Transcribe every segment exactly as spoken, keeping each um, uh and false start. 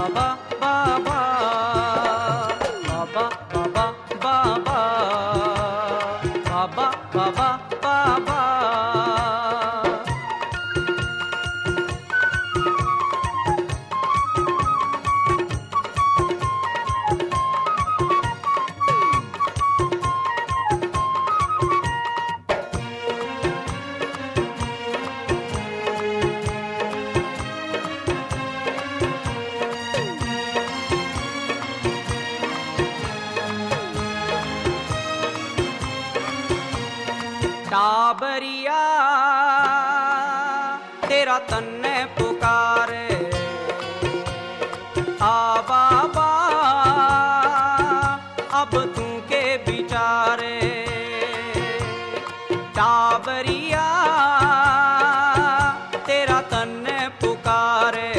बाबा बाबा बाबा बाबा बाबा बाबा बाबा बाबा। टाबरिया तेरा तन्ने पुकारे, आ बाबा अब तू के बिचारे। टाबरिया तेरा तन्ने पुकारे,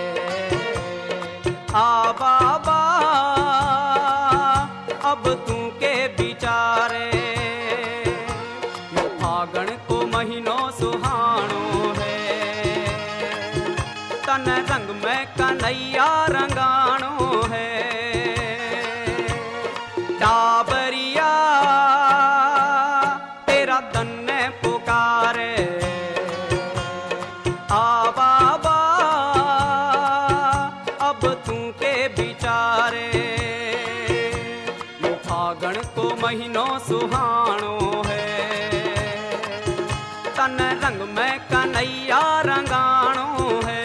आ बाबा अब तू के बिचारे। फागण को महीनो सुहानो है, तन रंग में कन्हैया रंगानो है। टाबरिया तेरा तन्ने पुकारे, आ बाबा अब तू के बिचारे। ये फागण को महीनो सुहानो है, तन रंग में कन्हैया रंगानो है।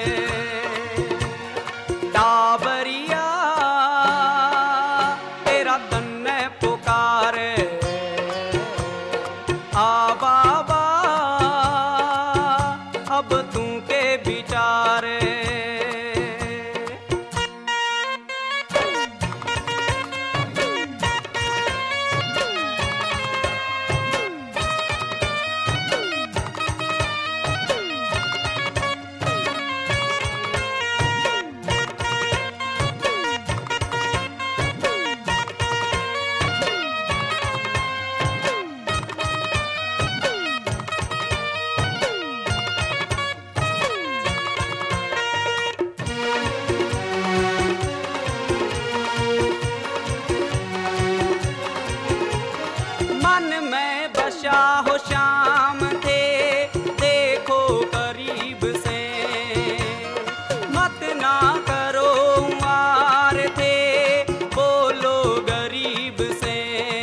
टाबरिया तेरा तन्ने पुकारे, आ बाबा अब तू के बिचारे। मन में बसा हो श्याम थे, देखो करीब से, मत ना करो मार थे, बोलो गरीब से।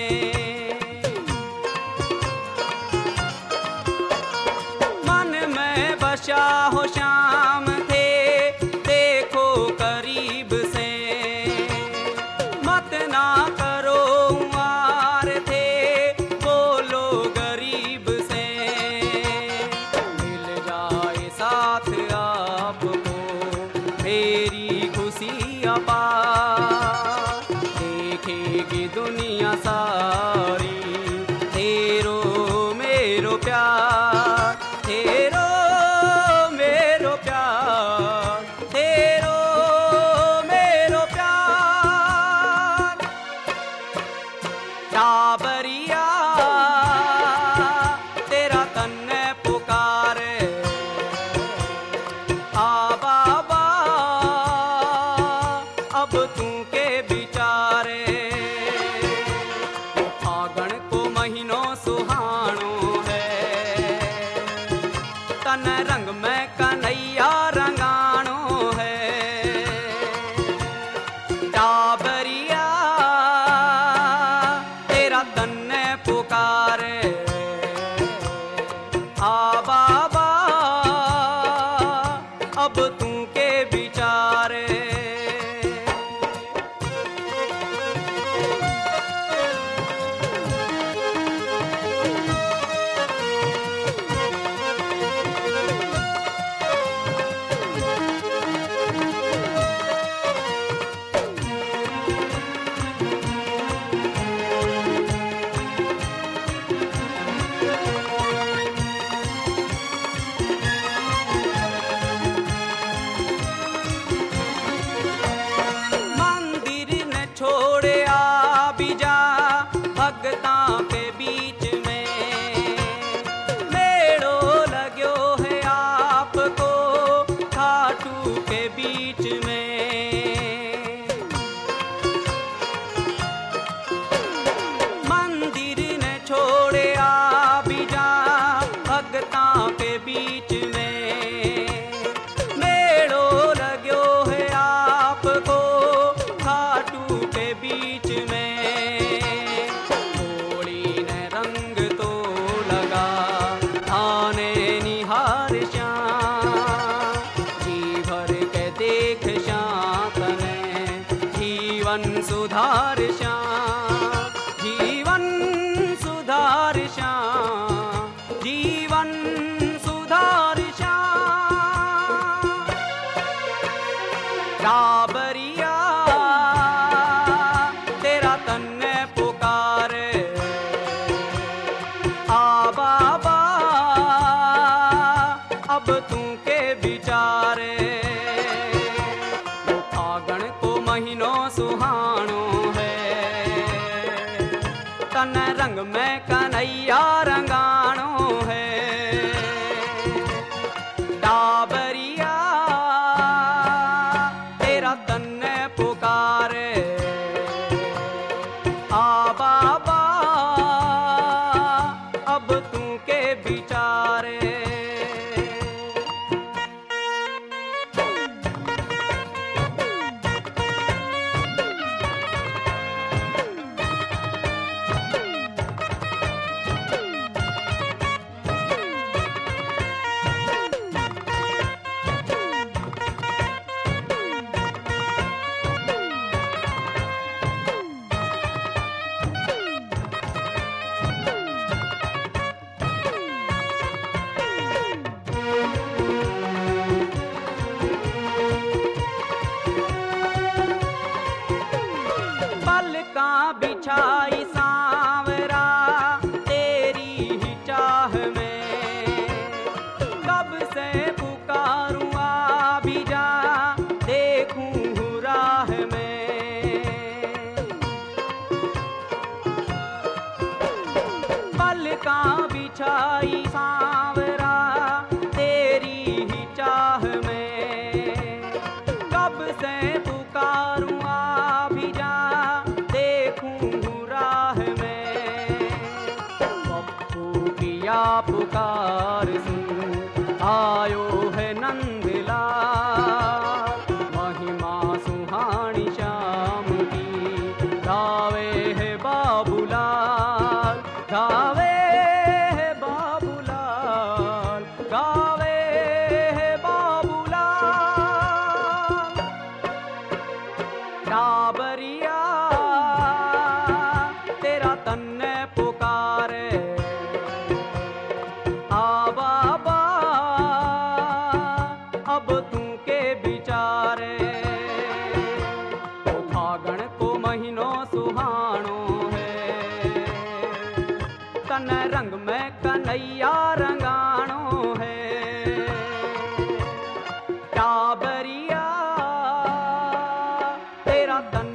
मन में बसा हो श्याम थे, देखो करीब से, मत ना करो मार थे, बोलो गरीब से। मिल जाए साथ आपको मेरी खुशी अपार, देखेगी दुनिया सारी तेरो मेरो प्यार, तेरो मेरो प्यार, तेरो मेरो प्यार। टाबरिया तेरा तन्ने पुकारे, आ बाबा अब जीवन सुधार श्याम, जीवन सुधार श्याम, जीवन सुधार श्याम। टाबरिया तेरा तन्ने पुकारे, आ बाबा अब तू के विचारे। फागण को महीनों सुहानो है, तन रंग में कन्हैया रंगाणो है। टाबरिया तेरा तन्ने पुकारे, आ बाबा अब तू के विचारे। पलका बिछाई सांवरा तेरी ही चाह में, कब से पुकारूं आ भी जा देखूं राह में। पलका बिछाई सांवरा तेरी ही चाह में, कब से पुकारूं आ भी जा देखूं राह में। पप्पू किया पुकार सुन आयो है नंदलाल, महिमा सुहानी श्याम की गावे है बाबूलाल, गावे है बाबूलाल, गावे है बाबूलाल। टाबरिया तेरा तन्ने पुकारे, आ बाबा अब तू के विचारे। ओ फागण को महीनों सुहानो है, तन रंग में कन्हैया रंगाणो है। टाबरिया तेरा तन